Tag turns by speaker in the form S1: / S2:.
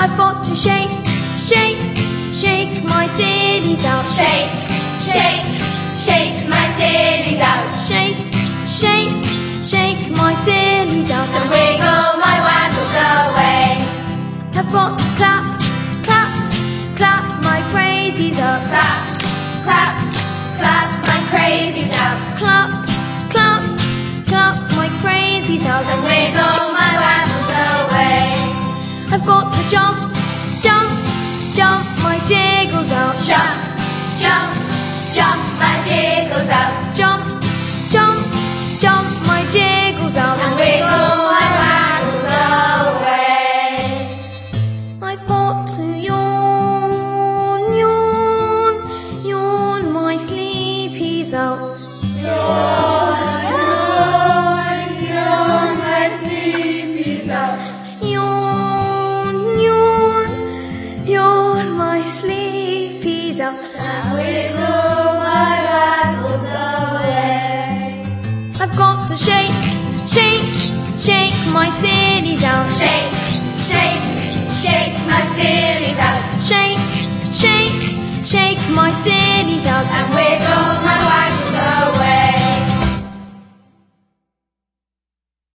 S1: I've got to shake, shake, shake my sillies out.
S2: Shake, shake, shake my sillies out.
S1: Shake, shake, shake my sillies out.
S2: And wiggle my waggles away.
S1: I've got to clap, clap, clap my crazies up.
S2: Clap, clap, clap my crazies out.
S1: Clap, clap, clap my crazies out.
S2: And wiggle my waggles away.
S1: I've got to jump, jump, jump my jiggles out.
S2: Jump, jump, jump my jiggles out.
S1: Jump, jump, jump my jiggles out.
S2: And wiggle my waggles away.
S1: I've got to yawn, yawn, yawn my sleepies out.
S2: Yawn, yawn, yawn my sleepies out.
S1: Yawn, yawn, yawn my sleepies out.
S2: And wiggle my waggles away.
S1: I've got to shake, shake, shake my sillies out.
S2: Shake, shake, shake my sillies out.
S1: Shake, shake, shake my sillies out.
S2: And wiggle my